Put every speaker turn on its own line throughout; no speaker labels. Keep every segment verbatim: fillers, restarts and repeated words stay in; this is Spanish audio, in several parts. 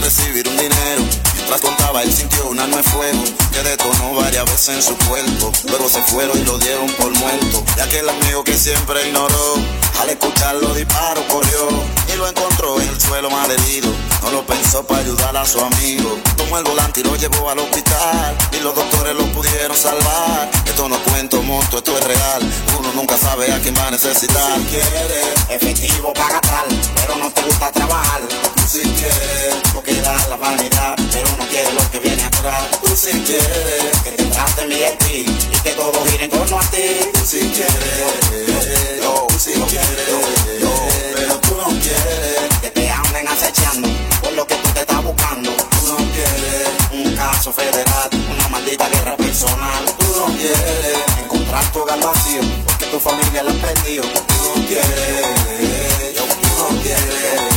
recibir un dinero. Mientras contaba él sintió un arma de fuego que detonó varias veces en su cuerpo. Luego se fueron y lo dieron por muerto. Y aquel amigo que siempre ignoró, al escuchar los disparos corrió y lo encontró en el suelo mal herido. No lo pensó para ayudar a su amigo. Tomó el volante y lo llevó al hospital y los doctores lo pudieron salvar. Esto no cuento monto, esto es real. Uno nunca sabe a quién va a necesitar.
Si quieres efectivo para tal, pero no te gusta trabajar.
Si quieres
lo que da la vanidad, pero no quieres lo que viene atrás.
Tú si quieres
que te traten bien a ti y que todo gire en torno a ti.
Tú si quieres, yo, si quieres, yo, pero tú no quieres
que te anden acechando por lo que tú te estás buscando.
Tú no quieres
un caso federal, una maldita guerra personal.
Tú no quieres
encontrar tu hogar vacío porque tu familia la han perdido.
Tú no quieres, yo, tú no quieres.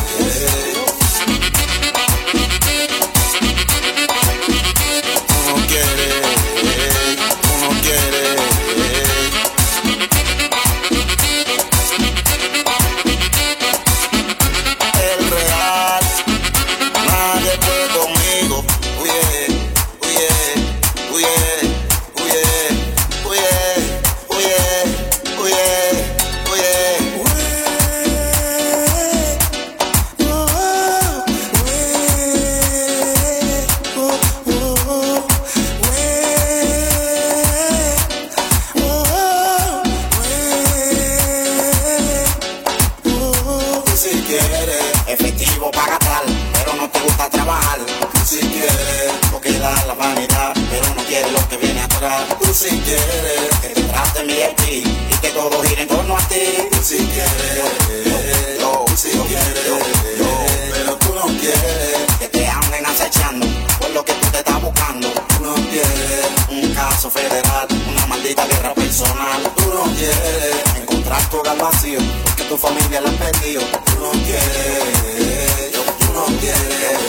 Tú si quieres que te traten bien a ti y que todo gire en torno a ti.
Tú si quieres, yo, tú si quieres, yo, pero tú no quieres
que te anden acechando por lo que tú te estás buscando.
Tú no quieres
un caso federal, una maldita guerra personal.
Tú no quieres
encontrar tu hogar vacío porque tu familia la han perdido.
Tú no quieres, yo, tú no quieres.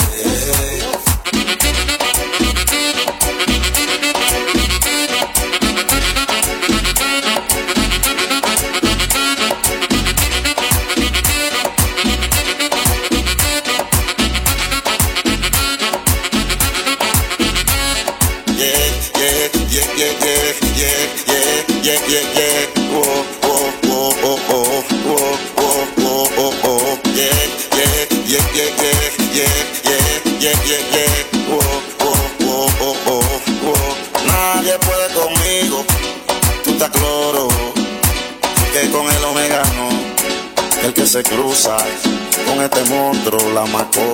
Yeah, yeah, yeah, oh, oh, oh, oh, oh, oh, oh, oh, oh, oh, yeah, yeah, yeah, yeah, yeah, yeah, yeah, yeah, yeah, oh, oh, oh, oh, oh, oh. Nadie puede conmigo, tú estás cloro, que con el omegano, el que se cruza, con este monstruo la macó.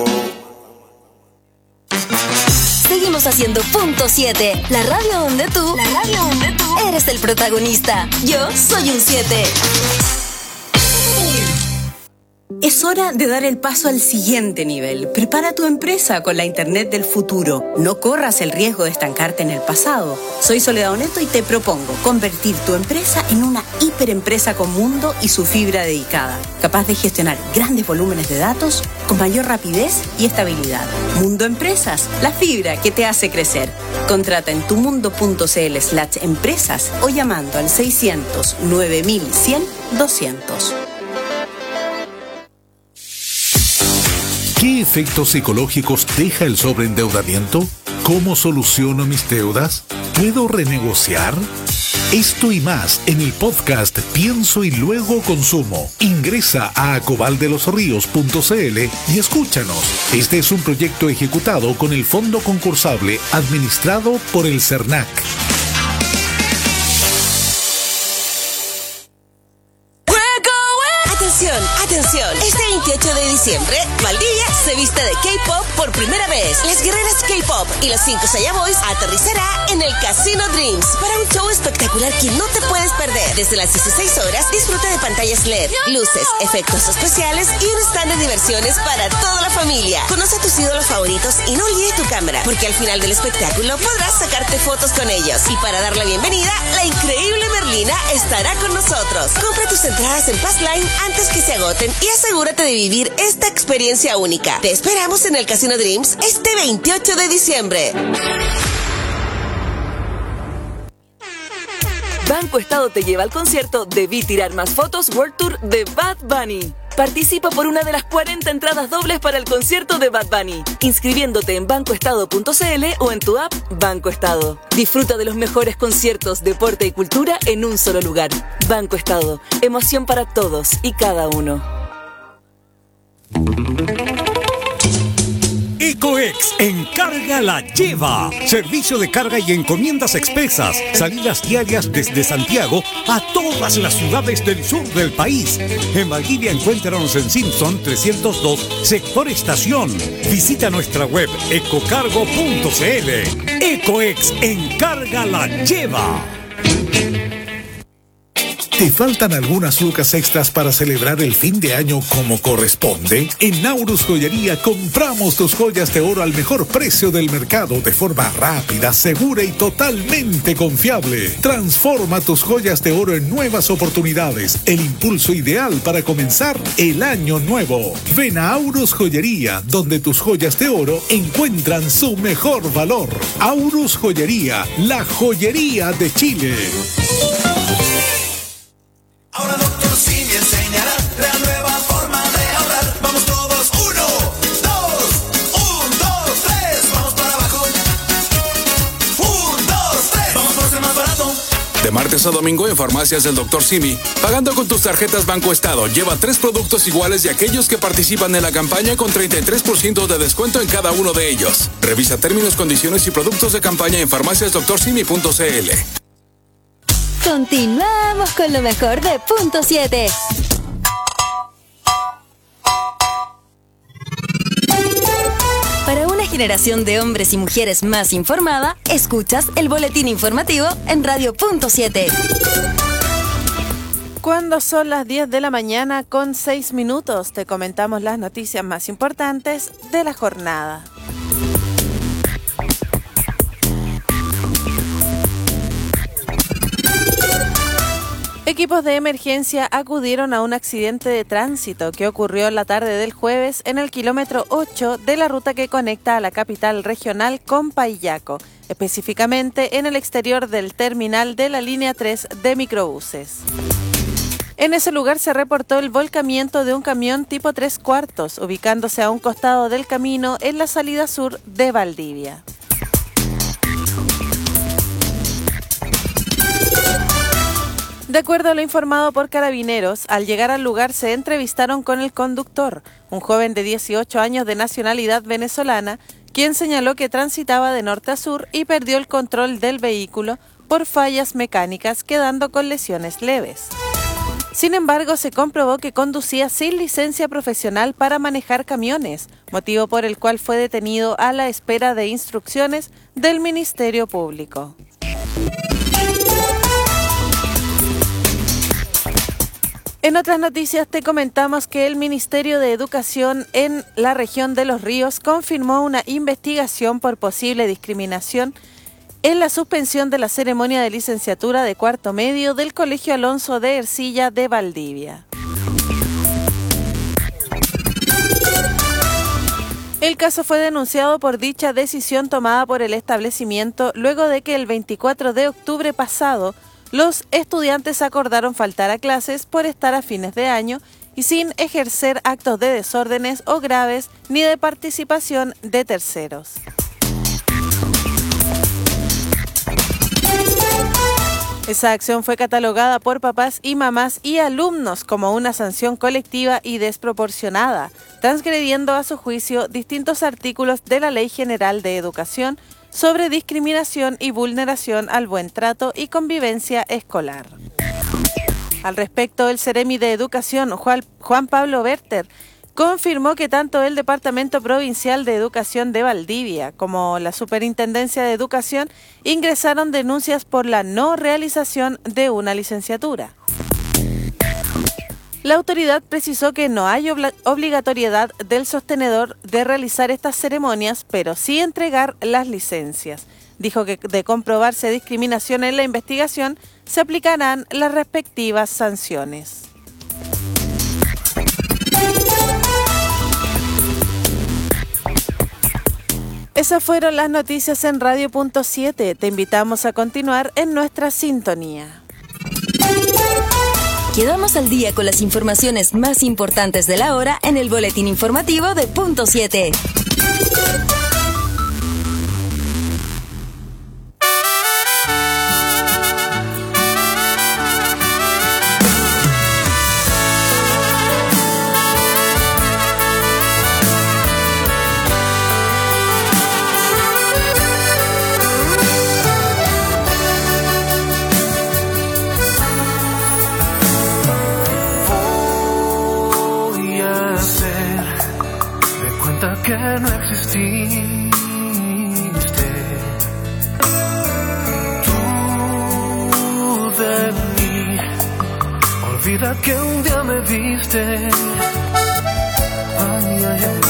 Seguimos haciendo punto siete, la radio donde tú, la radio donde tú eres el protagonista. Yo soy un siete.
Es hora de dar el paso al siguiente nivel. Prepara tu empresa con la Internet del futuro. No corras el riesgo de estancarte en el pasado. Soy Soledad Oneto y te propongo convertir tu empresa en una hiperempresa con mundo y su fibra dedicada, capaz de gestionar grandes volúmenes de datos con mayor rapidez y estabilidad. Mundo Empresas, la fibra que te hace crecer. Contrata en tumundo.cl slash empresas o llamando al seiscientos nueve mil cien doscientos.
¿Qué efectos psicológicos deja el sobreendeudamiento? ¿Cómo soluciono mis deudas? ¿Puedo renegociar? Esto y más en el podcast Pienso y Luego Consumo. Ingresa a acobaldelosorríos punto cl y escúchanos. Este es un proyecto ejecutado con el Fondo Concursable administrado por el CERNAC.
Atención, atención, este veintiocho de diciembre, Valdivia se viste de K-pop por primera vez. Las guerreras K-pop y los cinco Saya Boys aterrizará en el Casino Dreams para un show espectacular que no te puedes perder. Desde las dieciséis horas, disfruta de pantallas L E D, luces, efectos especiales y un stand de diversiones para toda la familia. Conoce a tus ídolos favoritos y no olvides tu cámara, porque al final del espectáculo podrás sacarte fotos con ellos. Y para dar la bienvenida, la increíble Merlina estará con nosotros. Compra tus entradas en Passline antes que se agoten y asegúrate de vivir esta experiencia única. Te esperamos en el Casino Dreams este veintiocho de diciembre.
Banco Estado te lleva al concierto Debí Tirar Más Fotos World Tour de Bad Bunny. Participa por una de las cuarenta entradas dobles para el concierto de Bad Bunny, inscribiéndote en banco estado punto c l o en tu app Banco Estado. Disfruta de los mejores conciertos, deporte y cultura en un solo lugar. Banco Estado, emoción para todos y cada uno.
Ecoex Encarga la Lleva. Servicio de carga y encomiendas expresas. Salidas diarias desde Santiago a todas las ciudades del sur del país. En Valdivia encuéntranos en Simpson trescientos dos, sector estación. Visita nuestra web ecocargo punto c l. Ecoex Encarga la Lleva.
¿Te faltan algunas lucas extras para celebrar el fin de año como corresponde? En Naurus Joyería compramos tus joyas de oro al mejor precio del mercado de forma rápida, segura y totalmente confiable. Transforma tus joyas de oro en nuevas oportunidades, el impulso ideal para comenzar el año nuevo. Ven a Aurus Joyería, donde tus joyas de oro encuentran su mejor valor. Aurus Joyería, la joyería de Chile.
Ahora Doctor Simi enseñará la nueva forma de ahorrar. Vamos todos, uno, dos, un, dos, tres, vamos para abajo. Un, dos, tres, vamos por ser más barato.
De martes a domingo en farmacias del Doctor Simi, pagando con tus tarjetas Banco Estado, lleva tres productos iguales de aquellos que participan en la campaña con treinta y tres por ciento de descuento en cada uno de ellos. Revisa términos, condiciones y productos de campaña en farmacias doctor simi punto c l.
Continuamos con lo mejor de Punto siete. Para una generación de hombres y mujeres más informada, escuchas el boletín informativo en Radio Punto siete.
Cuando son las diez de la mañana con seis minutos, te comentamos las noticias más importantes de la jornada. Equipos de emergencia acudieron a un accidente de tránsito que ocurrió en la tarde del jueves en el kilómetro ocho de la ruta que conecta a la capital regional con Payaco, específicamente en el exterior del terminal de la línea tres de microbuses. En ese lugar se reportó el volcamiento de un camión tipo tres cuartos, ubicándose a un costado del camino en la salida sur de Valdivia. De acuerdo a lo informado por Carabineros, al llegar al lugar se entrevistaron con el conductor, un joven de dieciocho años de nacionalidad venezolana, quien señaló que transitaba de norte a sur y perdió el control del vehículo por fallas mecánicas, quedando con lesiones leves. Sin embargo, se comprobó que conducía sin licencia profesional para manejar camiones, motivo por el cual fue detenido a la espera de instrucciones del Ministerio Público. En otras noticias te comentamos que el Ministerio de Educación en la región de Los Ríos confirmó una investigación por posible discriminación en la suspensión de la ceremonia de licenciatura de cuarto medio del Colegio Alonso de Ercilla de Valdivia. El caso fue denunciado por dicha decisión tomada por el establecimiento luego de que el veinticuatro de octubre pasado los estudiantes acordaron faltar a clases por estar a fines de año y sin ejercer actos de desórdenes o graves ni de participación de terceros. Esa acción fue catalogada por papás y mamás y alumnos como una sanción colectiva y desproporcionada, transgrediendo a su juicio distintos artículos de la Ley General de Educación sobre discriminación y vulneración al buen trato y convivencia escolar. Al respecto, el Ceremi de Educación, Juan, Juan Pablo Berter, confirmó que tanto el Departamento Provincial de Educación de Valdivia como la Superintendencia de Educación ingresaron denuncias por la no realización de una licenciatura. La autoridad precisó que no hay obla- obligatoriedad del sostenedor de realizar estas ceremonias, pero sí entregar las licencias. Dijo que de comprobarse discriminación en la investigación, se aplicarán las respectivas sanciones. Esas fueron las noticias en Radio Punto siete. Te invitamos a continuar en nuestra sintonía.
Quedamos al día con las informaciones más importantes de la hora en el boletín informativo de Punto siete.
Que no exististe, tú de mí, olvida que un día me viste, ay, ay, ay.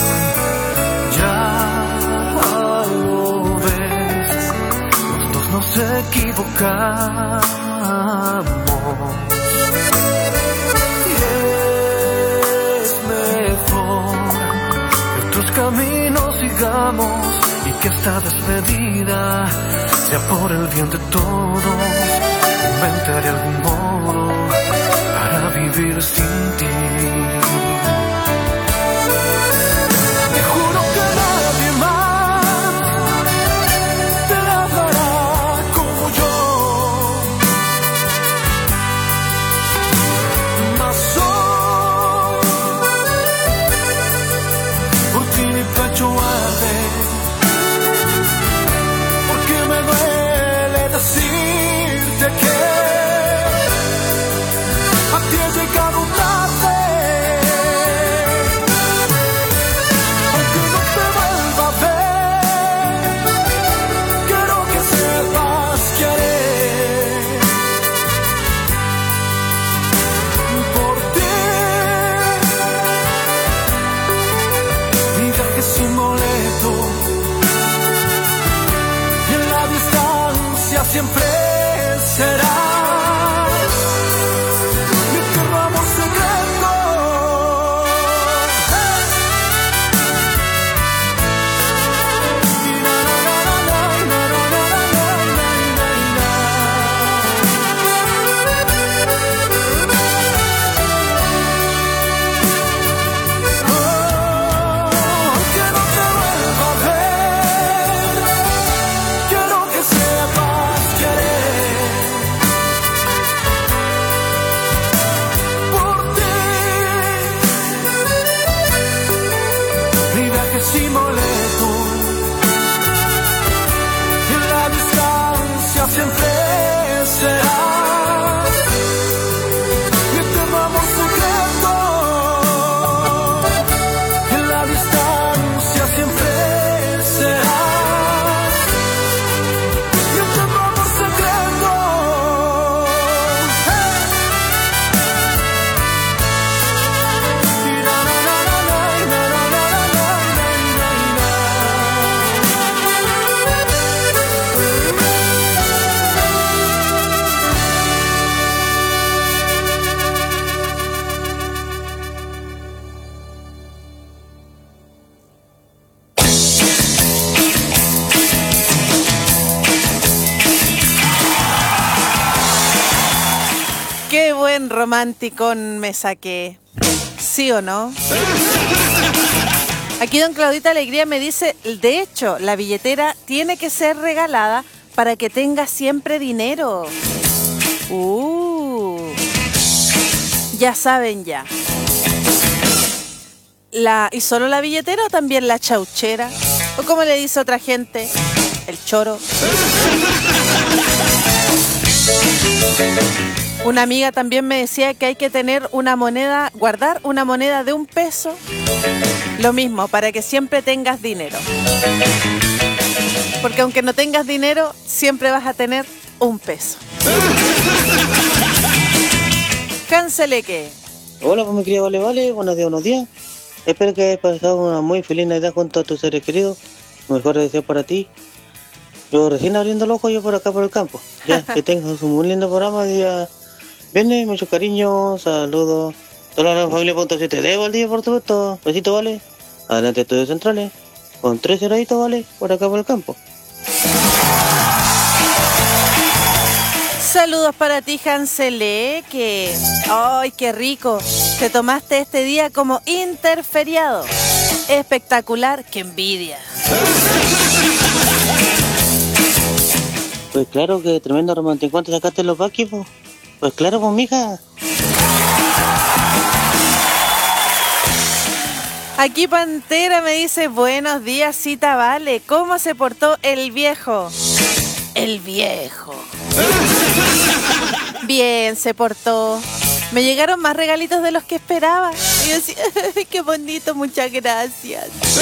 Ya lo ves, los dos nos equivocamos, y es mejor caminos sigamos y que esta despedida sea por el bien de todos. Inventaré algún modo para vivir sin ti. Te juro que nadie más te amará como yo. Más mi pecho arde, porque me duele decirte que a ti he llegado tarde. Aunque no te vuelva a ver, quiero que sepas que haré por ti. Sin boleto, y en la distancia siempre será mi eterno amor secreto. Sin boleto, y en la distancia siempre será mi eterno amor secreto. Y en la distancia siempre será mi eterno amor secreto. Y na na na na na na na na.
Qué buen romanticón me saqué. ¿Sí o no? Aquí don Claudita Alegría me dice, de hecho, la billetera tiene que ser regalada para que tenga siempre dinero. Uh, ya saben ya. La, ¿Y solo la billetera o también la chauchera? O como le dice otra gente, el choro. Una amiga también me decía que hay que tener una moneda, guardar una moneda de un peso. Lo mismo, para que siempre tengas dinero. Porque aunque no tengas dinero, siempre vas a tener un peso. Canceleque.
Hola, pues mi querida Vale Vale, buenos días, buenos días. Espero que hayas pasado una muy feliz Navidad junto a tus seres queridos. Mejores deseos para ti. Yo recién abriendo el ojo, yo por acá por el campo. Ya, que tengas un muy lindo programa día viernes, mucho cariño, saludos. Toda la familia punto siete de Valdivia, por supuesto. Besito, Vale. Adelante, Estudios Centrales. Con tres cerraditos, Vale, por acá por el campo.
Saludos para ti, Hanselé, que... ¡Ay, qué rico! Te tomaste este día como interferiado. Espectacular, qué envidia.
Pues claro que tremendo romántico. ¿Te sacaste los vaquis, po? Pues claro, pues mija.
Aquí Pantera me dice, buenos días, Cita Vale. ¿Cómo se portó el viejo? El viejo. Bien, se portó. Me llegaron más regalitos de los que esperaba. Y yo decía, qué bonito, muchas gracias.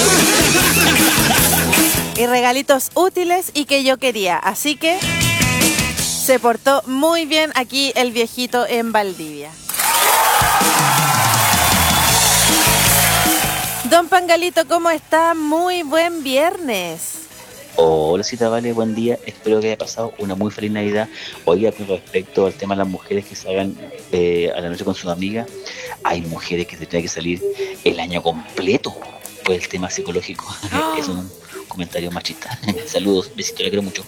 Y regalitos útiles y que yo quería. Así que se portó muy bien aquí el viejito en Valdivia. Don Pangalito, ¿cómo está? Muy buen viernes.
Hola, Cita Vale, buen día. Espero que haya pasado una muy feliz Navidad. Oiga, con respecto al tema de las mujeres que salgan eh, a la noche con sus amigas, hay mujeres que se tienen que salir el año completo por el tema psicológico. Oh. Es un comentario machista. Saludos, besitos, le quiero mucho.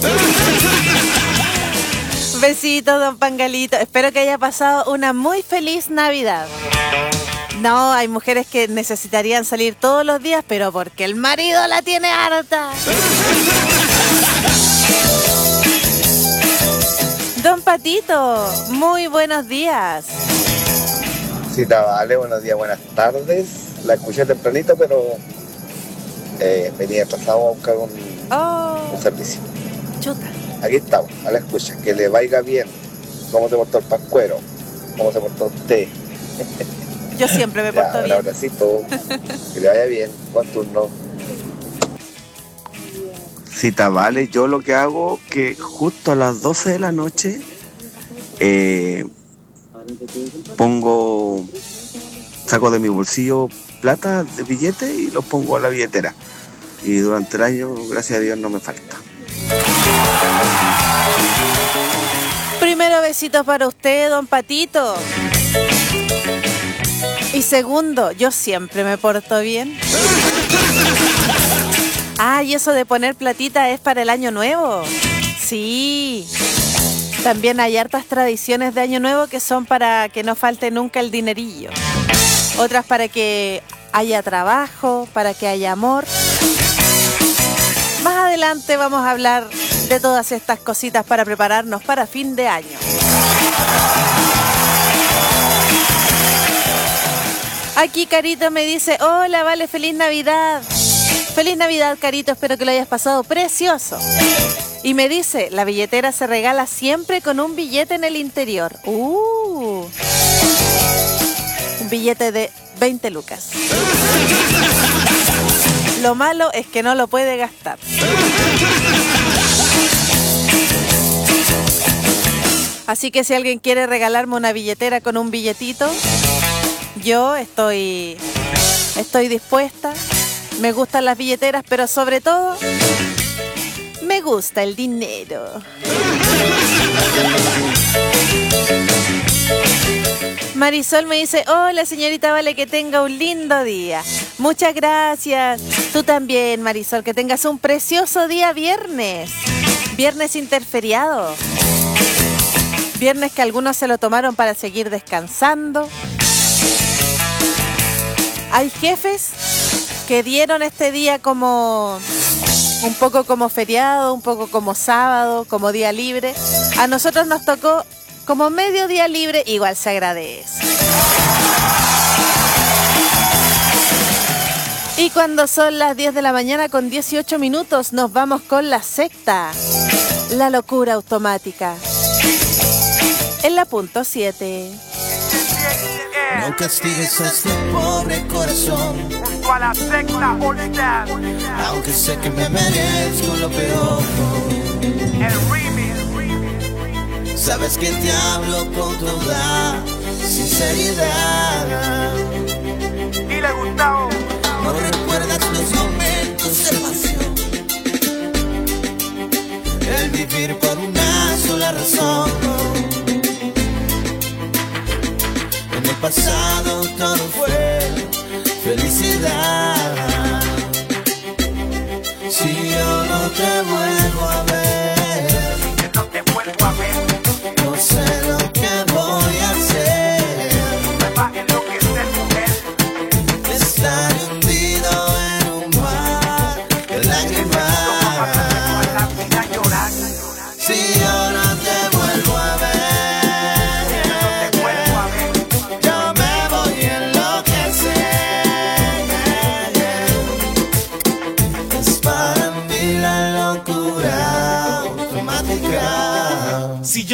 Besitos, don Pangalito. Espero que haya pasado una muy feliz Navidad. No, hay mujeres que necesitarían salir todos los días, pero porque el marido la tiene harta. Don Patito, muy buenos días.
Cita Vale, buenos días, buenas tardes. La escuché tempranito, pero eh, venía atrasado a buscar un,
oh.
un servicio.
Chuta.
Aquí estamos, a la escucha. Que le vaya bien. ¿Cómo se portó el pascuero? ¿Cómo se portó usted?
Yo siempre me porto
ya,
bien.
Un abracito. Que le vaya bien. Buen turno. Cita Vale, yo lo que hago que justo a las doce de la noche eh, pongo, saco de mi bolsillo plata de billetes y los pongo a la billetera. Y durante el año, gracias a Dios, no me falta.
Primero, besitos para usted, don Patito. Y segundo, yo siempre me porto bien. Ah, y eso de poner platita es para el año nuevo. Sí. También hay hartas tradiciones de año nuevo que son para que no falte nunca el dinerillo. Otras para que haya trabajo, para que haya amor. Más adelante vamos a hablar de todas estas cositas para prepararnos para fin de año. Aquí Carito me dice, hola, Vale, feliz Navidad. Feliz Navidad, Carito, espero que lo hayas pasado precioso. Y me dice, la billetera se regala siempre con un billete en el interior. Uh, un billete de veinte lucas. Lo malo es que no lo puede gastar. Así que si alguien quiere regalarme una billetera con un billetito, yo estoy, estoy dispuesta. Me gustan las billeteras, pero sobre todo, me gusta el dinero. Marisol me dice, hola señorita Vale, que tenga un lindo día. Muchas gracias. Tú también, Marisol, que tengas un precioso día viernes. Viernes interferiado. Viernes que algunos se lo tomaron para seguir descansando. Hay jefes que dieron este día como un poco como feriado, un poco como sábado, como día libre. A nosotros nos tocó como medio día libre, igual se agradece. Y cuando son las diez de la mañana con dieciocho minutos, nos vamos con la secta, la locura automática. En la punto siete.
No castigues a este pobre corazón,
junto a la secta All-Star,
aunque sé que me merezco lo peor.
El remix.
Sabes que te hablo con toda sinceridad.
Dile, Gustavo.
No recuerdas los momentos de pasión, el vivir por una sola razón. En el pasado todo fue felicidad. Si yo no te vuelvo a ver,
no te vuelvo a ver.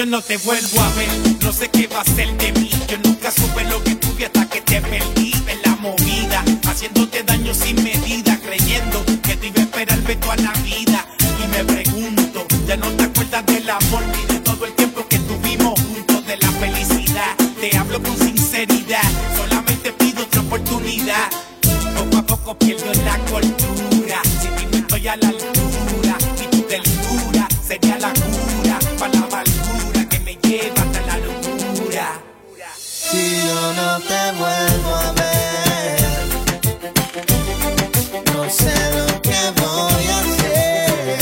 yo no te vuelvo a ver, no sé qué va a ser de mí. Yo nunca supe lo que tuve hasta que te perdí en la movida, haciéndote daño sin medida, creyendo que te iba a esperarme toda la vida. Y me pregunto, ya no te acuerdas del amor ni de todo el tiempo que tuvimos juntos, de la felicidad. Te hablo con sinceridad, solamente pido otra oportunidad. Poco a poco pierdo la cordura, si ti no estoy a la altura, y tu ternura sería la cura para la amargura que me lleva hasta la locura.
Si yo no te vuelvo a ver, no sé lo que voy a hacer.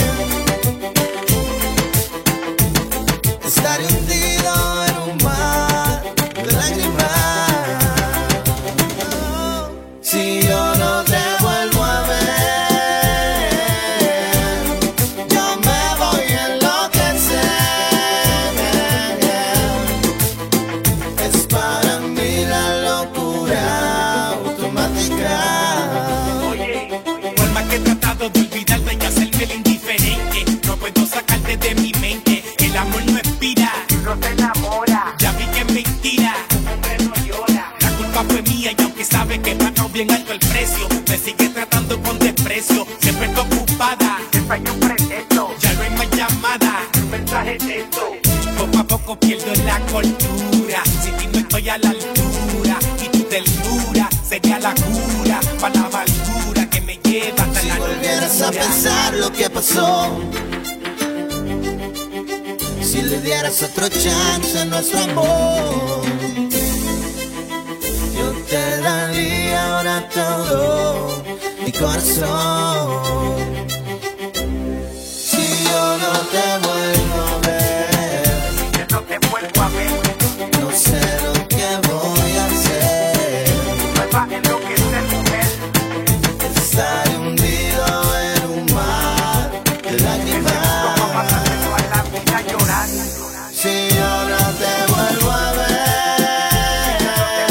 Estaré hundido en un mar de lágrimas. Si yo no te vuelvo a ver, yo me voy a enloquecer. Es para mí la locura automática.
Oye, por más que he tratado de olvidarte y hacerme el indiferente, no puedo sacarte de mi mente. El amor no expira, no te enamora. Ya vi que es mentira, un hombre no llora. La culpa fue mía y aunque sabe que pagó bien alto el precio, me sigue tratando con desprecio. Siempre está ocupada, siempre hay un pretexto. Ya no hay más llamada, un mensaje de esto. Poco a poco pierdo la cordura, si ti no estoy a la altura, y tu ternura sería la cura para la amargura que me lleva hasta
Si
la
volvieras a pensar lo que pasó, si le dieras otro chance a nuestro amor, yo te daría ahora todo mi corazón. Si yo no te vuelvo a ver,
si no te vuelvo a ver,
no sé lo que voy a hacer.
me va a enloquecer, mujer.
Estaré hundido en un mar de lágrimas. Si yo no te vuelvo a ver,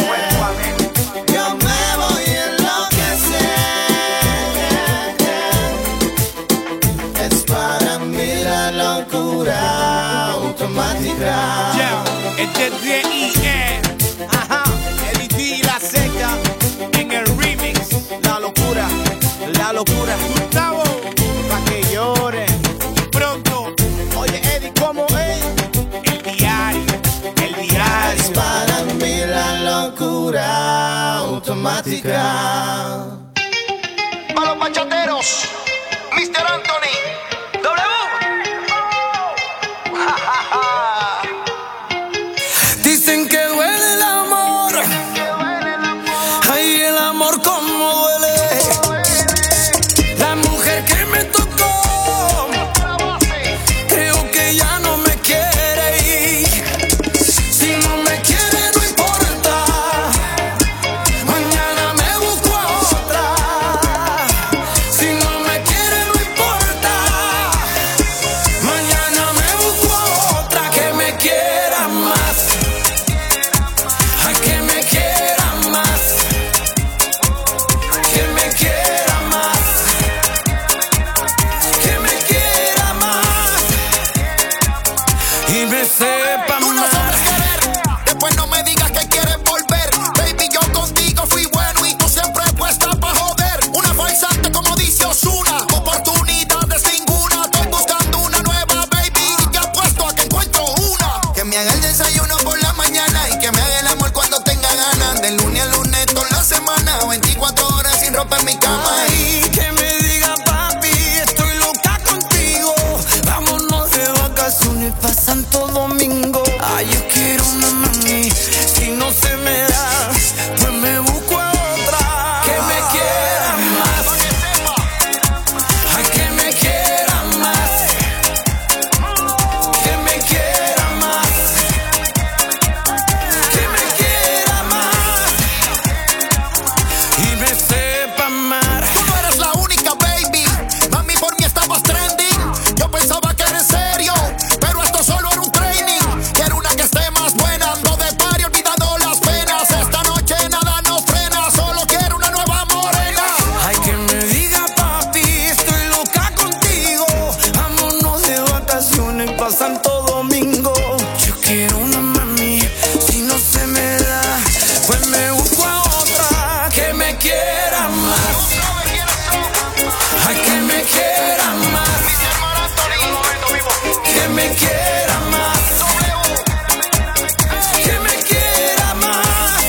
yo me voy a enloquecer. Es para mí la locura automática.
Yeah, este D I E, ajá, el I D y la seca en el remix. La locura, la locura. Gustavo, pa' que llore. Pronto, oye Eddie, ¿cómo es? El diario, el diario.
Es para mí la locura automática.
A los bachateros, mister Anthony, W.
Dicen que duele el amor, ay, el amor como duele. La mujer que me tocó, creo que ya no me quiere ir. Si no me quiere no importa, mañana me busco a otra. Si no me quiere no importa, mañana me busco a otra que me quiera más. A que me quiera más, que me quiera más, que me quiera más y me sepa
Tú no
más.
sabes querer, después no me digas que quieres volver. Baby, yo contigo fui bueno y tú siempre puesta pa' joder. Una falsante como dice Ozuna, oportunidades ninguna. Estoy buscando una nueva baby y te apuesto a que encuentro una que me haga el desayuno por la mañana y que me haga el amor cuando tenga ganas. De lunes a lunes toda la semana, veinticuatro horas sin ropa en mi cama.
Ay, que me diga papi, estoy loca contigo. Vámonos de vacaciones pa' Santo Domingo. Ay, yo quiero una mami, si no se me da, pues me busco a otra. Que me quiera más, ay, que me quiera más, que me quiera más, que me quiera más y me sepa más. a que me quiera más, que me quiera más, que me quiera más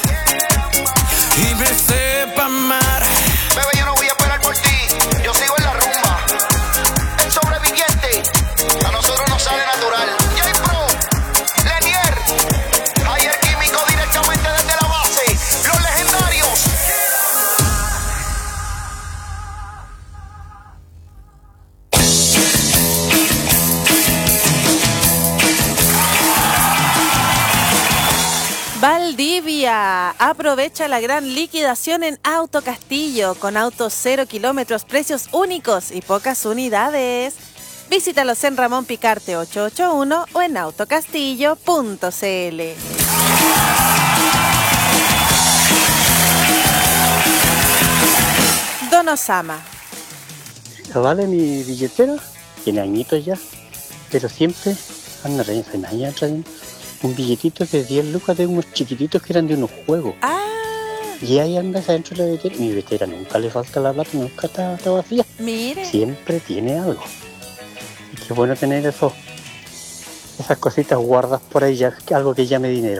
y me sepa amar.
Bebé, yo no voy a esperar por ti, yo sigo en la rumba. El sobreviviente, a nosotros nos sale natural. J-Pro, Lenier, Javier Químico directamente desde la base, los legendarios.
Valdivia, aprovecha la gran liquidación en Auto Castillo con autos cero kilómetros, precios únicos y pocas unidades. Visítalos en Ramón Picarte ochocientos ochenta y uno o en autocastillo punto c l. Don Osama.
Vale, mi billetera tiene añitos ya, pero siempre anda trayendo un billetito de diez lucas de unos chiquititos que eran de unos juegos.
Ah.
Y ahí anda adentro de la billetera. Mi billetera nunca le falta la plata, nunca está, está vacía.
Mire.
Siempre tiene algo. Y qué bueno tener eso, esas cositas guardadas por ahí, ya, algo que llame dinero.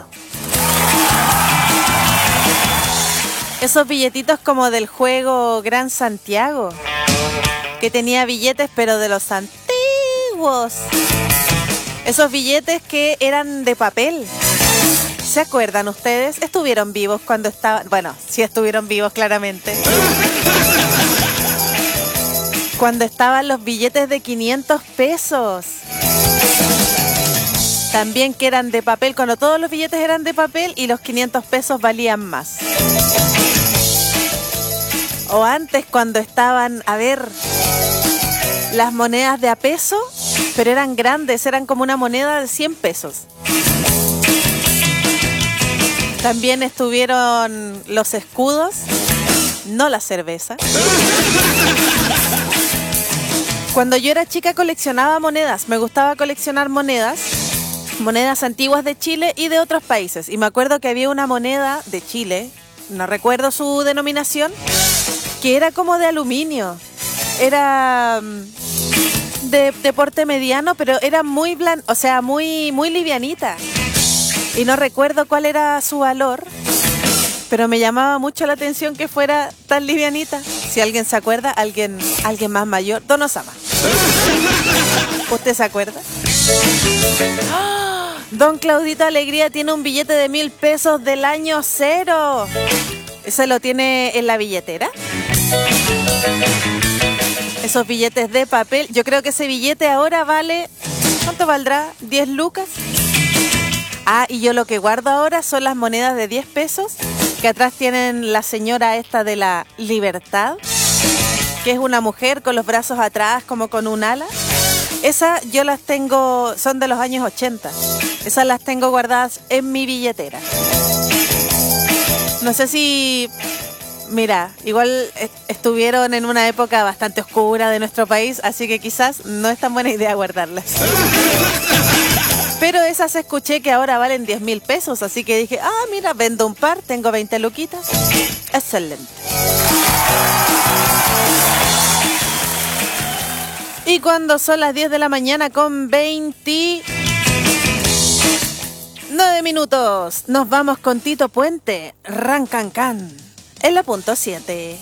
Esos billetitos como del juego Gran Santiago, que tenía billetes pero de los antiguos. Esos billetes que eran de papel. ¿Se acuerdan ustedes? ¿Estuvieron vivos cuando estaban? Bueno, sí estuvieron vivos claramente. Cuando estaban los billetes de quinientos pesos. También que eran de papel, cuando todos los billetes eran de papel y los quinientos pesos valían más. O antes cuando estaban, a ver, las monedas de a peso, pero eran grandes, eran como una moneda de cien pesos. También estuvieron los escudos, no la cerveza. Cuando yo era chica coleccionaba monedas, me gustaba coleccionar monedas, monedas antiguas de Chile y de otros países. Y me acuerdo que había una moneda de Chile, no recuerdo su denominación, que era como de aluminio. Era de, de porte mediano, pero era muy blan, o sea, muy, muy livianita. Y no recuerdo cuál era su valor, pero me llamaba mucho la atención que fuera tan livianita. Si alguien se acuerda, alguien, alguien más mayor, Don Osama. ¿Usted se acuerda? ¡Oh! Don Claudito Alegría tiene un billete de mil pesos del año cero. ¿Ese lo tiene en la billetera? Esos billetes de papel. Yo creo que ese billete ahora vale... ¿Cuánto valdrá? ¿diez lucas? Ah, y yo lo que guardo ahora son las monedas de diez pesos, que atrás tienen la señora esta de la Libertad, que es una mujer con los brazos atrás como con un ala. Esas yo las tengo, son de los años ochenta. Esas las tengo guardadas en mi billetera. No sé si... Mira, igual estuvieron en una época bastante oscura de nuestro país, así que quizás no es tan buena idea guardarlas. Pero esas escuché que ahora valen diez mil pesos, así que dije, ah, mira, vendo un par, tengo veinte luquitas. Excelente. Y cuando son las diez de la mañana con veintinueve minutos, nos vamos con Tito Puente, Rancancán, en la punto siete.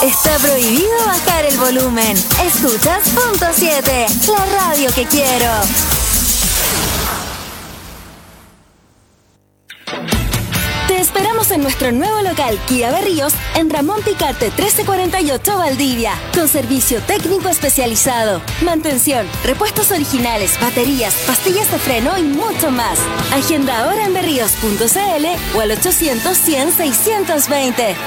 Está prohibido bajar el volumen. Escuchas Punto siete, la radio que quiero. Te esperamos en nuestro nuevo local Kia Berríos en Ramón Picarte trece cuarenta y ocho Valdivia, con servicio técnico especializado, mantención, repuestos originales, baterías, pastillas de freno y mucho más. Agenda ahora en berríos punto cl o al ochocientos cien seiscientos veinte.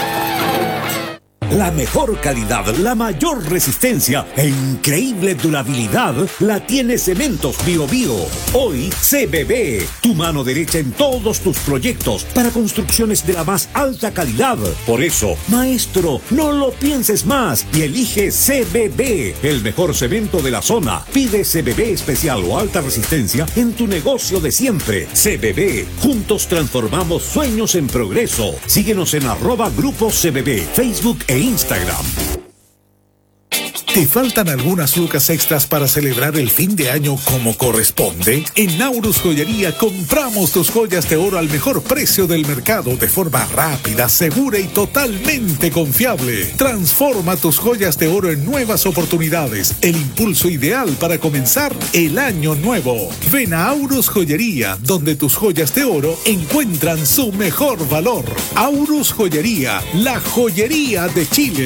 La mejor calidad, la mayor resistencia e increíble durabilidad la tiene Cementos Bio Bio. Hoy C B B, tu mano derecha en todos tus proyectos para construcciones de la más alta calidad. Por eso, maestro, no lo pienses más y elige C B B, el mejor cemento de la zona. Pide C B B especial o alta resistencia en tu negocio de siempre. C B B, juntos transformamos sueños en progreso. Síguenos en arroba Grupo C B B, Facebook e Instagram.
¿Te faltan algunas lucas extras para celebrar el fin de año como corresponde? En Naurus Joyería compramos tus joyas de oro al mejor precio del mercado de forma rápida, segura y totalmente confiable. Transforma tus joyas de oro en nuevas oportunidades, el impulso ideal para comenzar el año nuevo. Ven a Aurus Joyería, donde tus joyas de oro encuentran su mejor valor. Aurus Joyería, la joyería de Chile.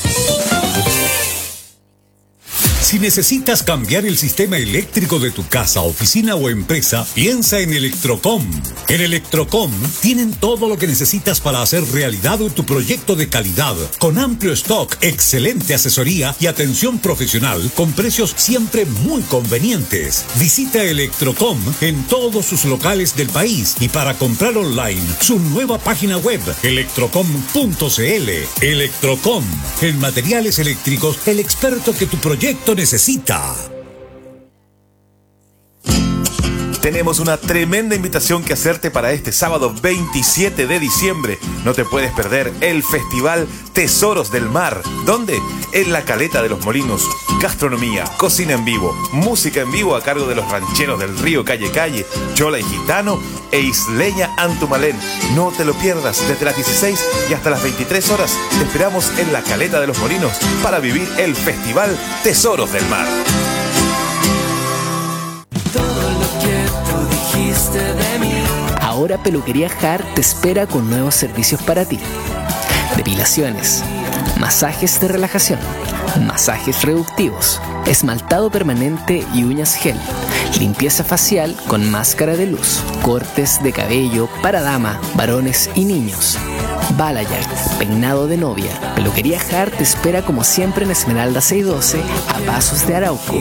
Si necesitas cambiar el sistema eléctrico de tu casa, oficina o empresa, piensa en Electrocom. En Electrocom tienen todo lo que necesitas para hacer realidad tu proyecto de calidad, con amplio stock, excelente asesoría y atención profesional, con precios siempre muy convenientes. Visita Electrocom en todos sus locales del país y para comprar online, su nueva página web, electrocom punto cl. Electrocom, en materiales eléctricos, el experto que tu proyecto necesita.
Tenemos una tremenda invitación que hacerte para este sábado veintisiete de diciembre. No te puedes perder el Festival Tesoros del Mar. ¿Dónde? En la Caleta de los Molinos. Gastronomía, cocina en vivo, música en vivo a cargo de los rancheros del río Calle Calle, Chola y Gitano e Isleña Antumalén. No te lo pierdas desde las dieciséis y hasta las veintitrés horas. Te esperamos en la Caleta de los Molinos para vivir el Festival Tesoros del Mar.
Ahora Peluquería Hart te espera con nuevos servicios para ti. Depilaciones, masajes de relajación, masajes reductivos, esmaltado permanente y uñas gel, limpieza facial con máscara de luz, cortes de cabello para dama, varones y niños, balayage, peinado de novia. Peluquería Hart te espera como siempre en Esmeralda seiscientos doce a pasos de Arauco.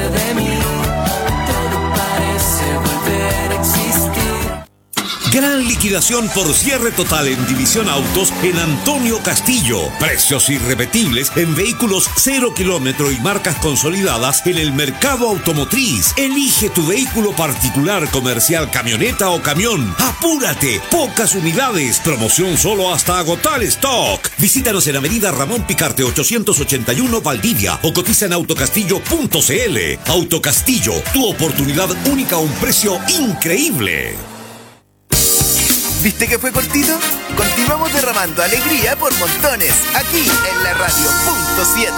Gran liquidación por cierre total en División Autos en Antonio Castillo. Precios irrepetibles en vehículos cero kilómetro y marcas consolidadas en el mercado automotriz. Elige tu vehículo particular, comercial, camioneta o camión. ¡Apúrate! Pocas unidades. Promoción solo hasta agotar stock. Visítanos en Avenida Ramón Picarte ochocientos ochenta y uno Valdivia o cotiza en autocastillo punto cl. Autocastillo, tu oportunidad única a un precio increíble.
¿Viste que fue cortito? Continuamos derramando alegría por montones, aquí en la radio punto siete.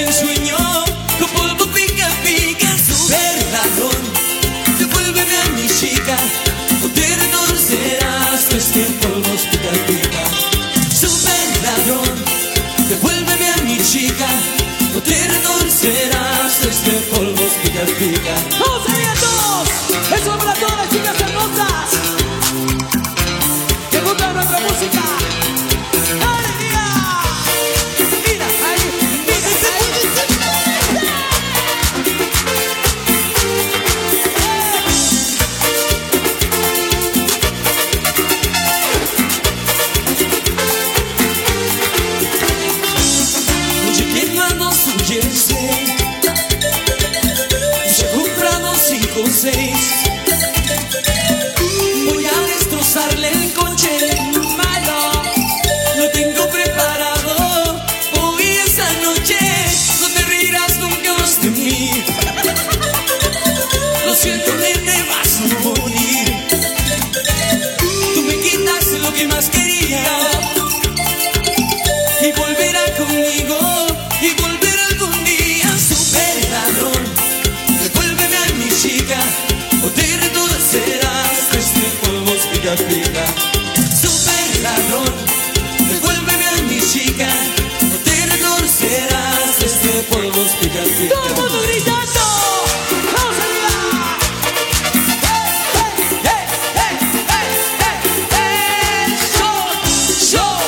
Sueño con polvo pica pica, su verdadón, devuélveme a mi
de polvos que ya pican.
¡Vamos allá todos! ¡Eso es para todas las chicas hermosas que gustan nuestra música! ¡Alegría! ¡Mira, ahí! ¡Mira,
Oye, ¿quién mandó su jersey? Se ha comprado cinco o seis. Voy a destrozarle el coche malo. Lo tengo preparado. Hoy esa noche no te reirás nunca más de mí. Lo siento, nene, vas a morir. Tú me quitaste lo que más quería. Y volverá conmigo. Y volverá algún día. Super ladrón, devuélveme a mi chica, o te retorcerás desde polvos pica pica. Super ladrón, devuélveme a mi chica, o te retorcerás desde polvos pica pica.
¡Todo el mundo gritando! ¡Vamos arriba! ¡Hey, hey, hey, hey, hey, hey! ¡Show, show!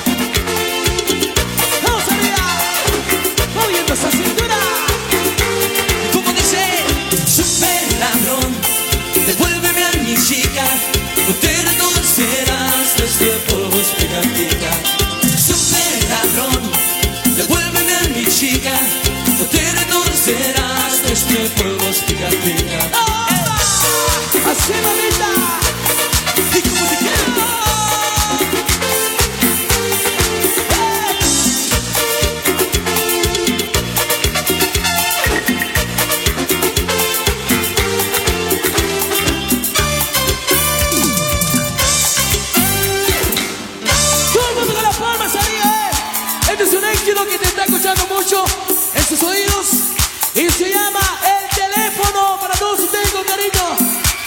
¡Vamos arriba! ¡Moviendo esa cintura!
Como dice, super ladrón, devuélveme a mi chica, o te retorcerás desde polvos pica pica. Super ladrón, devuélveme a mi chica, o te retorcerás desde polvos pica pica.
¡Así, mamita!
Y como te quiero.
¡Todo el mundo con las palmas arriba! eh! Este es un éxito que te está escuchando mucho en sus oídos y se llama El Teléfono para todos ustedes con cariño.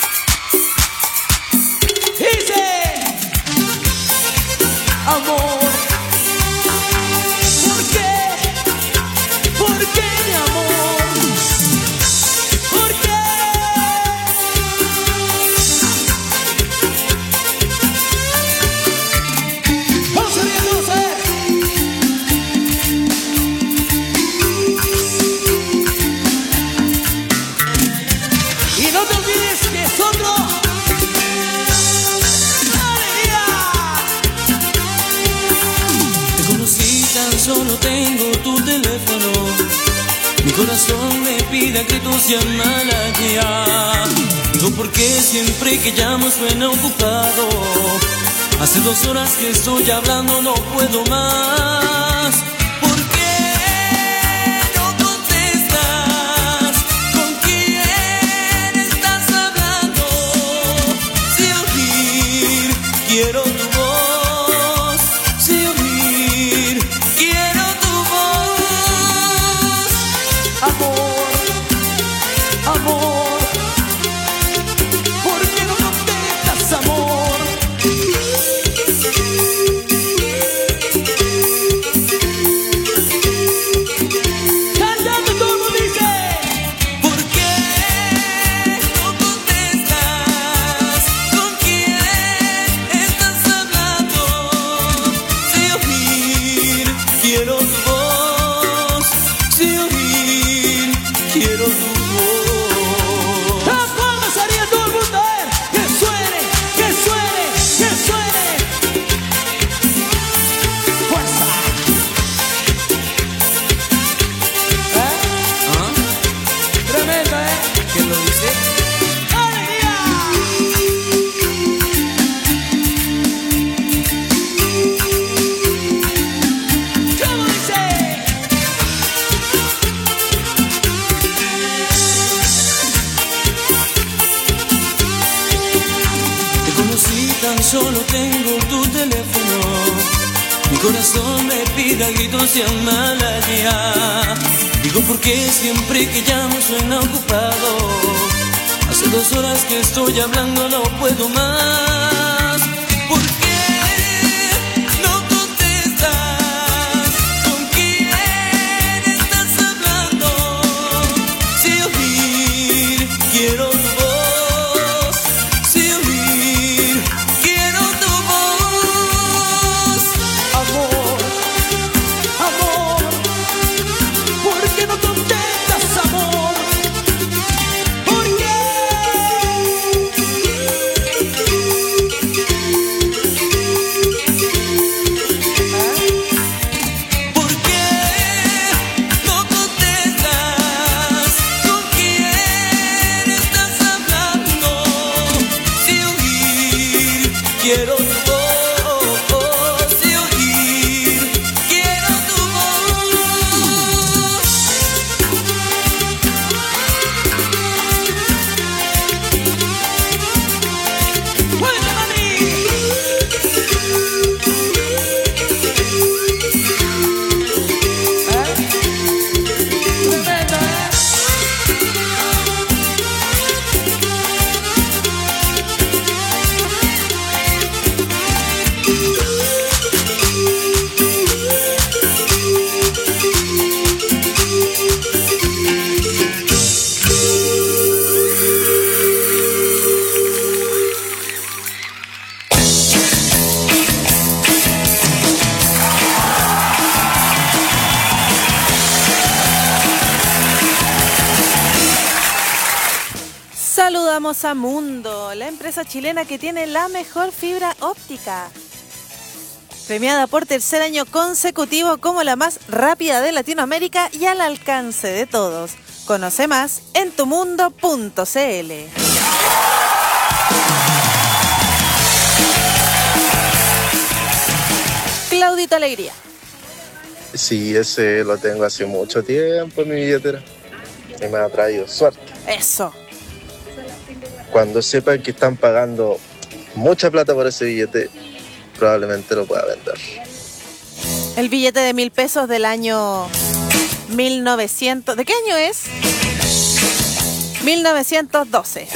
Dice: amor, ¿por qué? ¿Por qué, mi amor? ¿Por qué? Vamos a ver, vamos a ver. Y no te olvides que es otro. ¡Alegría!
Te conocí, tan solo tengo tu teléfono. Mi corazón me pide a gritos llamarla ya. Digo, ¿por qué siempre que llamo suena ocupado? Hace dos horas que estoy hablando, no puedo más. ¿Por qué no contestas? ¿Con quién estás hablando? Si oír, quiero tu voz. Si oír, quiero tu voz.
Amor, amor, ¿por qué no contestas, amor? Cantando todo el mundo dice:
¿Por qué no contestas? ¿Con quién estás hablando? Si oír, quiero tu voz. Si oír, quiero tu voz.
¡las palmas arriba todo el mundo! A ver, que suene, que suene, que suene. ¡Fuerza! ¿Eh?
¿Ah?
Tremendo, ¿eh?
¿Quién lo dice?
¡Alegría! ¿Cómo dice?
Te conocí, tan solo tengo tu teléfono. Mi corazón me pide a gritos llamarla ya. Digo, ¿por qué siempre que llamo suena ocupado? Hace dos horas que estoy hablando, no puedo más. ¿Por qué no contestas? ¿Con quién estás hablando? quiero tu voz y oír, quiero tu voz. ¡Bueno, mami!
Saludamos a Mundo, la empresa chilena que tiene la mejor fibra óptica. Premiada por tercer año consecutivo como la más rápida de Latinoamérica y al alcance de todos. Conoce más en tumundo punto cl. Claudito Alegría.
Sí, ese lo tengo hace mucho tiempo en mi billetera. Y me ha traído suerte.
Eso.
Cuando sepan que están pagando mucha plata por ese billete, probablemente lo pueda vender.
El billete de mil pesos del año mil novecientos... ¿De qué año es? mil novecientos doce.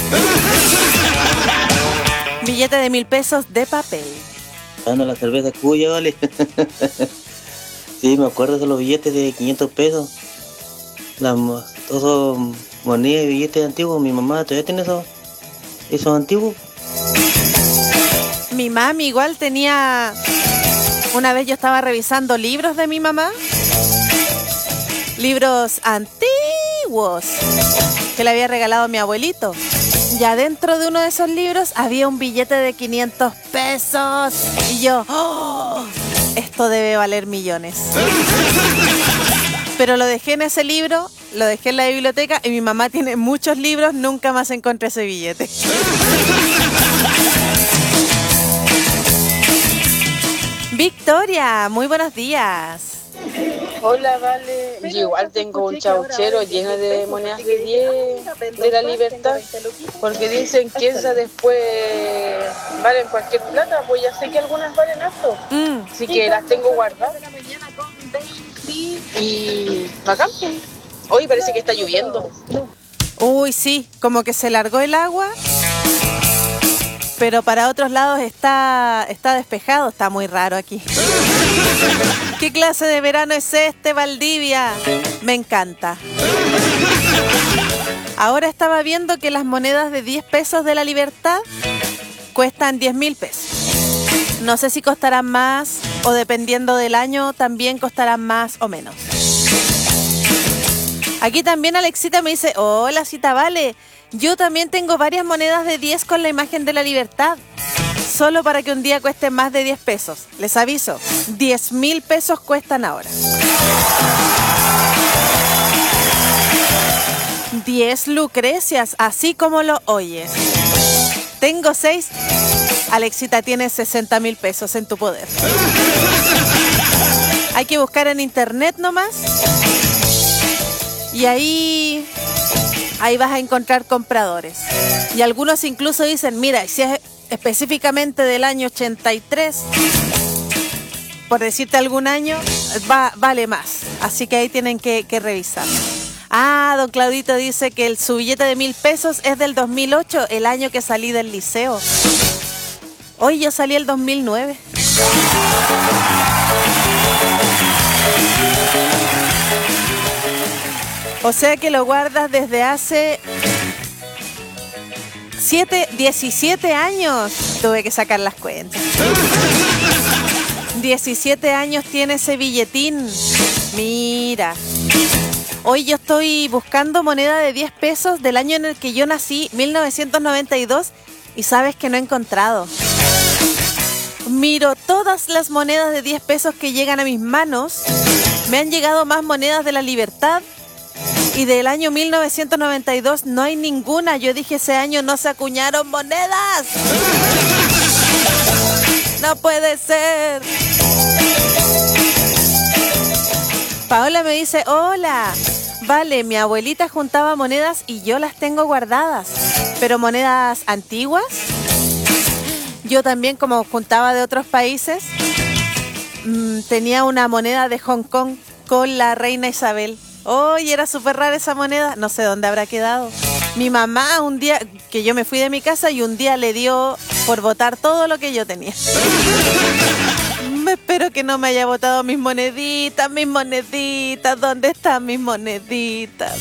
Billete de mil pesos de papel.
Dando la cerveza cuya, vale. Sí, me acuerdo de los billetes de quinientos pesos. Las todos monedas y billetes antiguos. Mi mamá todavía tiene esos, esos antiguos.
Mi mami igual tenía... Una vez yo estaba revisando libros de mi mamá. Libros antiguos que le había regalado mi abuelito. Y adentro de uno de esos libros había un billete de quinientos pesos. Y yo, ¡oh! Esto debe valer millones. Pero lo dejé en ese libro, lo dejé en la biblioteca y mi mamá tiene muchos libros, nunca más encontré ese billete. Victoria, muy buenos días.
Hola, Vale. Yo igual tengo un chauchero lleno de monedas de diez de la Libertad, porque dicen que esas después valen cualquier plata, pues ya sé que algunas valen harto. Mm. Así que las tengo guardadas. Y bacán. Hoy parece que está lloviendo.
Uy, sí, como que se largó el agua. Pero para otros lados está, está despejado, está muy raro aquí. ¿Qué clase de verano es este, Valdivia? Me encanta. Ahora estaba viendo que las monedas de diez pesos de la Libertad cuestan diez mil pesos. No sé si costarán más o dependiendo del año también costarán más o menos. Aquí también Alexita me dice, hola Cita Vale, yo también tengo varias monedas de diez con la imagen de la Libertad. Solo para que un día cueste más de diez pesos. Les aviso, diez mil pesos cuestan ahora. diez Lucrecias, así como lo oyes. Tengo seis. Alexita, tienes sesenta mil pesos en tu poder. Hay que buscar en internet nomás. Y ahí, ahí vas a encontrar compradores. Y algunos incluso dicen, mira, si es específicamente del año ochenta y tres, por decirte algún año, va, vale más. Así que ahí tienen que, que revisar. Ah, don Claudito dice que el, su billete de mil pesos es del dos mil ocho, el año que salí del liceo. Hoy yo salí el dos mil nueve. O sea que lo guardas desde hace siete, diecisiete años. Tuve que sacar las cuentas. diecisiete años tiene ese billetín. Mira. Hoy yo estoy buscando moneda de diez pesos del año en el que yo nací, mil novecientos noventa y dos, y sabes que no he encontrado. Miro todas las monedas de diez pesos que llegan a mis manos. Me han llegado más monedas de la Libertad. Y del año mil novecientos noventa y dos no hay ninguna. Yo dije, ese año no se acuñaron monedas. No puede ser. Paola me dice, hola. Vale, mi abuelita juntaba monedas y yo las tengo guardadas. ¿Pero monedas antiguas? Yo también, como juntaba de otros países, mmm, tenía una moneda de Hong Kong con la reina Isabel. ¡Oye, oh, era súper rara esa moneda! No sé dónde habrá quedado. Mi mamá un día, que yo me fui de mi casa y un día le dio por botar todo lo que yo tenía. Me espero que no me haya botado mis moneditas, mis moneditas. ¿Dónde están mis moneditas?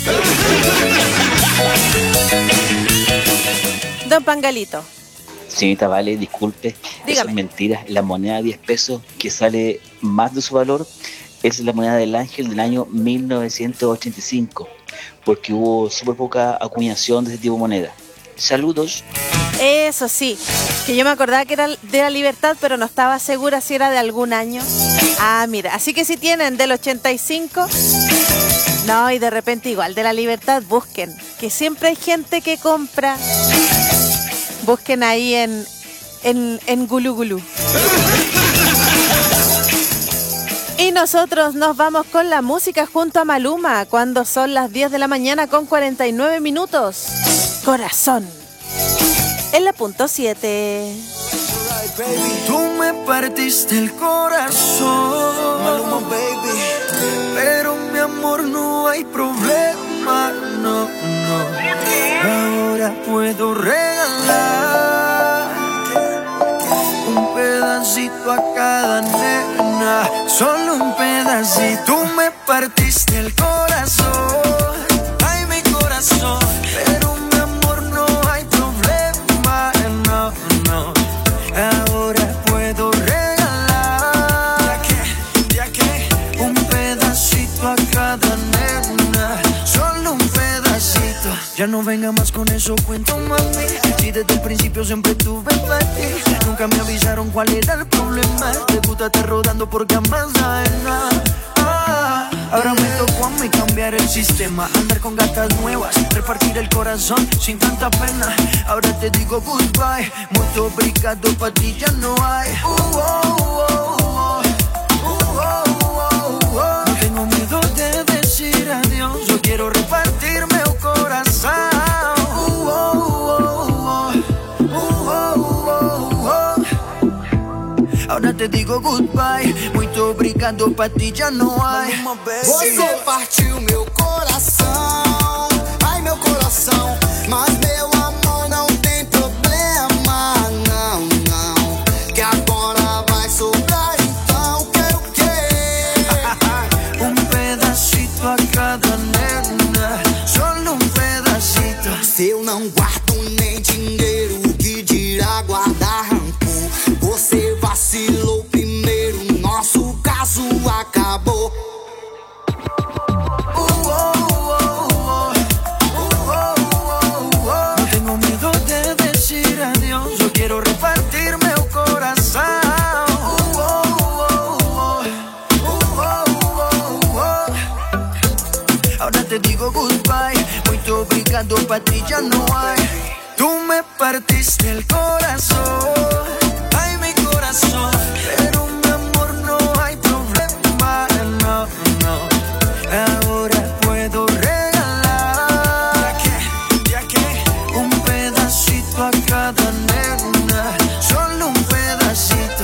Don Pangalito.
Señorita Vale, disculpe,
Dígame.
Eso es mentira. La moneda de diez pesos que sale más de su valor es la moneda del Ángel del año mil novecientos ochenta y cinco, porque hubo súper poca acuñación de ese tipo de moneda. Saludos.
Eso sí, que yo me acordaba que era de la Libertad, pero no estaba segura si era de algún año. Ah, mira, así que si tienen del ochenta y cinco, no, y de repente igual de la Libertad, busquen, que siempre hay gente que compra. Busquen ahí en, en, en Gulu Gulu. Y nosotros nos vamos con la música junto a Maluma, cuando son las diez de la mañana con cuarenta y nueve minutos. Corazón. En la punto siete.
Tú me partiste el corazón, Maluma, baby. Pero mi amor, no hay problema, no, no. Ahora puedo regalar un pedacito a cada nena, solo un pedacito. Tú me partiste el corazón, ay, mi corazón. Pero mi amor, no hay problema, no, no. Ahora puedo regalar, ya que, ya que, un pedacito a cada nena, solo un pedacito. Ya no venga más con eso, cuento, mami. Si desde el principio siempre tuve para ti, nunca me avisaron cuál era el problema. Te gusta estar rodando porque amas a nada. Ah, ahora me tocó a mí cambiar el sistema, andar con gatas nuevas, repartir el corazón sin tanta pena. Ahora te digo goodbye, muy obrigado, pa' ti ya no hay. Uh, oh, oh, oh. Uh, oh, oh, oh. No tengo miedo de decir adiós, yo quiero repartirme el corazón. Uh, oh, oh, oh. Uh, oh, oh, oh. Ahora te digo goodbye, muito obrigado, pa' ti já não há.
Você partiu meu coração, ai meu coração, mas meu amor não tem problema, não, não, que agora vai sobrar, então quero o quê?
Um pedacito a cada nena, solo um pedacito.
Se eu não guardo nem dinheiro, que dirá guardar rancor? Você vacilou primeiro, nosso caso acabou.
No tengo miedo de decir adiós, yo quiero repartirme el corazón. Ahora te digo goodbye, muito obrigado, pa' ti ya no hay. Tú me partiste el corazón, ay, mi corazón. Pero mi amor, no hay problema, no, no. Ahora puedo regalar, ya que, ya que, un pedacito a cada nena, solo un pedacito.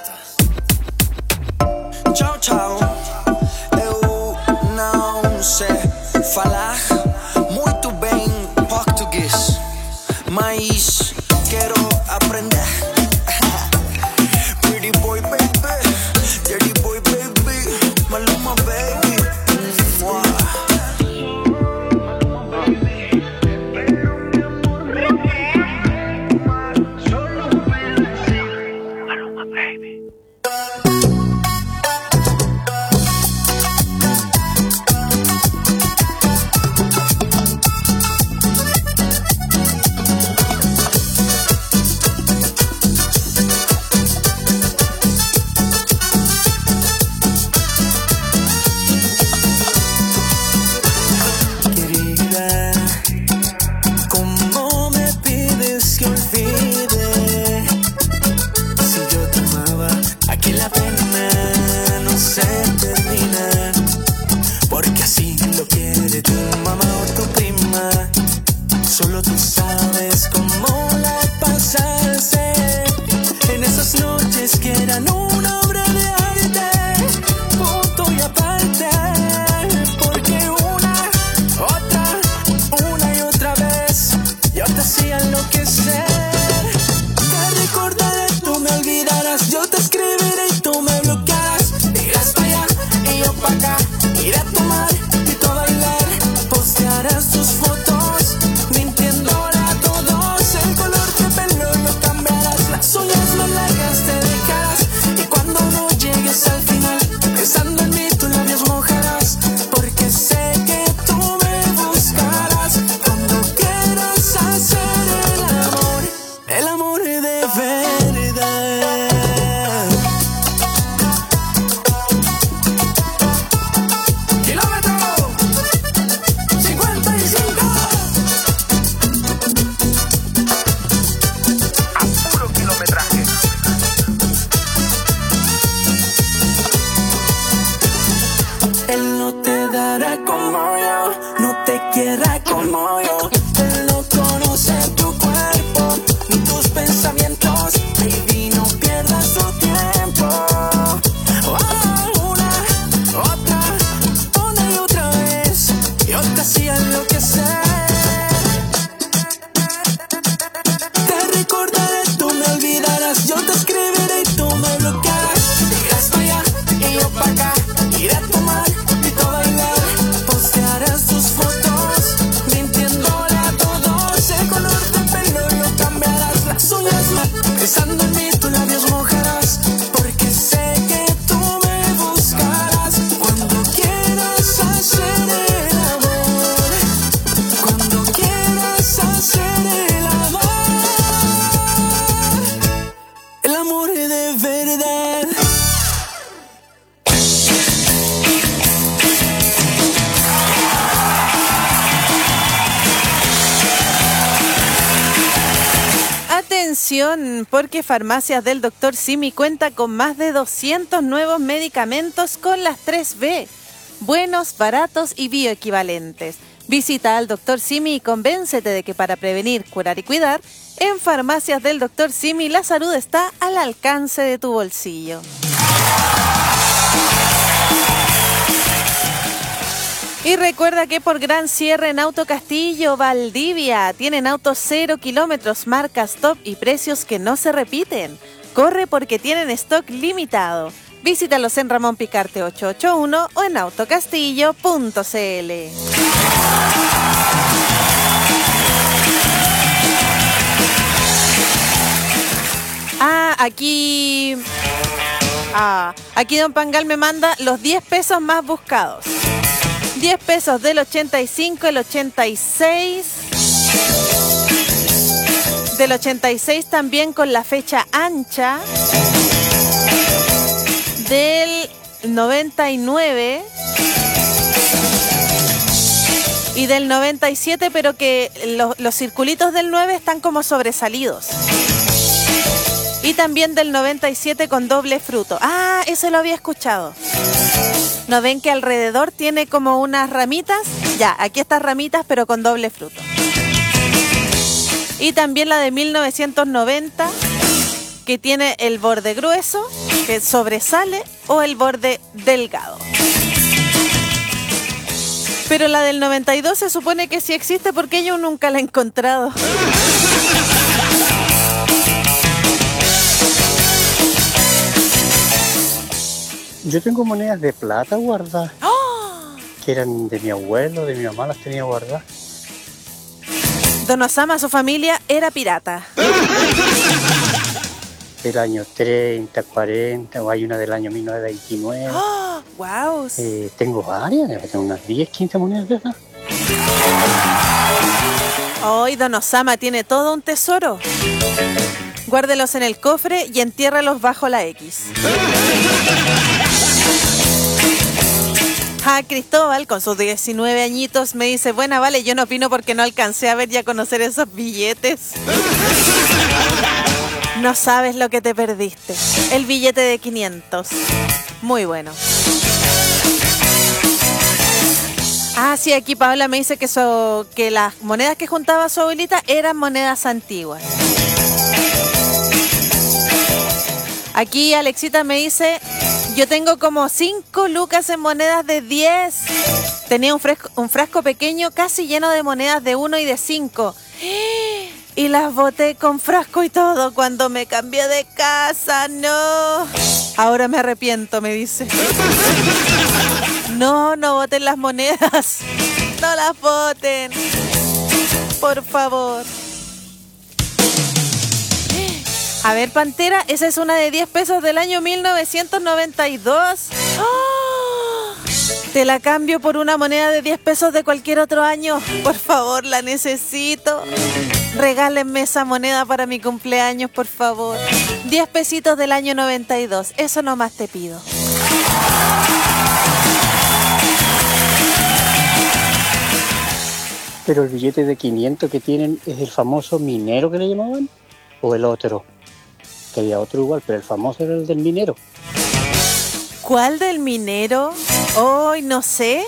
Tchau, tchau. Eu não sei falar muito bem português, mas quero aprender. Pretty
Solo tú sabes cómo la pasaste en esas noches que eran una obra de arte, punto y aparte, porque una, otra, una y otra vez yo te hacía enloquecer. Te recordaré, tú me olvidarás, yo te escribiré y tú me bloquearás. Irás para allá y yo para acá, iré a tomar y tú a bailar, postearás tus fotos mintiéndole a todos. El color de pelo lo cambiarás, las uñas más largas te dejarás, y cuando no llegues al final, pensando en mí tus labios mojarás, porque sé que tú me buscarás cuando quieras hacer el amor, el amor de verdad. Kilómetro cincuenta y cinco.
A puro kilometraje.
Él no te dará como yo, no te quiera como yo. Él no conoce tu cuerpo ni tus pensamientos. Baby, no pierdas tu tiempo. Oh, una, otra, una y otra vez yo te hacía enloquecer. Te recordaré, tú me olvidarás, yo te escribiré y tú me bloquearás. Irás para allá y yo para acá, iré a tomar y tú a bailar, postearás tus fotos mintiéndole a todos. El color de pelo lo cambiarás, las uñas más, pensando en mí tus labios mojarás, porque sé que tú me buscarás cuando quieras hacer el amor, cuando quieras hacer el amor, el amor de verdad.
Atención, porque Farmacias del doctor Simi cuenta con más de doscientos nuevos medicamentos con las tres B. Buenos, baratos y bioequivalentes. Visita al doctor Simi y convéncete de que para prevenir, curar y cuidar, en Farmacias del doctor Simi la salud está al alcance de tu bolsillo. Y recuerda que por gran cierre en Auto Castillo, Valdivia, tienen autos cero kilómetros, marcas top y precios que no se repiten. Corre porque tienen stock limitado. Visítalos en Ramón Picarte ochocientos ochenta y uno o en autocastillo punto c l. Ah, aquí... Ah, aquí Don Pangal me manda los diez pesos más buscados. diez pesos del ochenta y cinco, el ochenta y seis. Del ochenta y seis también con la fecha ancha. Del noventa y nueve. Y del noventa y siete, pero que los, los circulitos del nueve están como sobresalidos. Y también del noventa y siete con doble fruto. Ah, ese lo había escuchado. ¿No ven que alrededor tiene como unas ramitas? Ya, aquí estas ramitas pero con doble fruto. Y también la de mil novecientos noventa, que tiene el borde grueso, que sobresale, o el borde delgado. Pero la del noventa y dos se supone que sí existe porque yo nunca la he encontrado.
Yo tengo monedas de plata guardadas. ¡Oh! Que eran de mi abuelo, de mi mamá, las tenía guardadas.
Don Osama, su familia era pirata.
Del año treinta, cuarenta, o hay una del año mil novecientos veintinueve.
¡Oh! ¡Wow!
Eh, tengo varias, tengo unas diez, quince monedas de esas.
Hoy Don Osama tiene todo un tesoro. Guárdelos en el cofre y entiérralos bajo la X. Ah, Cristóbal, con sus diecinueve añitos, me dice, buena, vale, yo no opino porque no alcancé a ver y a conocer esos billetes. No sabes lo que te perdiste. El billete de quinientos. Muy bueno. Ah, sí, aquí Paola me dice que, so, que las monedas que juntaba su abuelita eran monedas antiguas. Aquí Alexita me dice, yo tengo como cinco lucas en monedas de diez. Tenía un, fresco, un frasco pequeño casi lleno de monedas de uno y de cinco. Y las boté con frasco y todo cuando me cambié de casa. No. Ahora me arrepiento, me dice. No, no boten las monedas. No las boten. Por favor. A ver, Pantera, esa es una de diez pesos del año mil novecientos noventa y dos. ¡Oh! Te la cambio por una moneda de diez pesos de cualquier otro año. Por favor, la necesito. Regálenme esa moneda para mi cumpleaños, por favor. diez pesitos del año noventa y dos. Eso nomás te pido.
Pero el billete de quinientos que tienen es el famoso minero que le llamaban, o el otro. Que había otro igual, pero el famoso era el del minero.
¿Cuál del minero? Hoy no sé.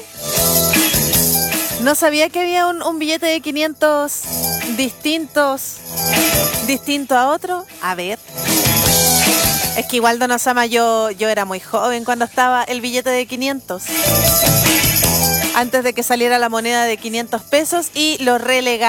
No sabía que había un, un billete de quinientos distintos, distinto a otro. A ver. Es que igual, Don Osama, yo, yo era muy joven cuando estaba el billete de quinientos. Antes de que saliera la moneda de quinientos pesos y lo relegaron.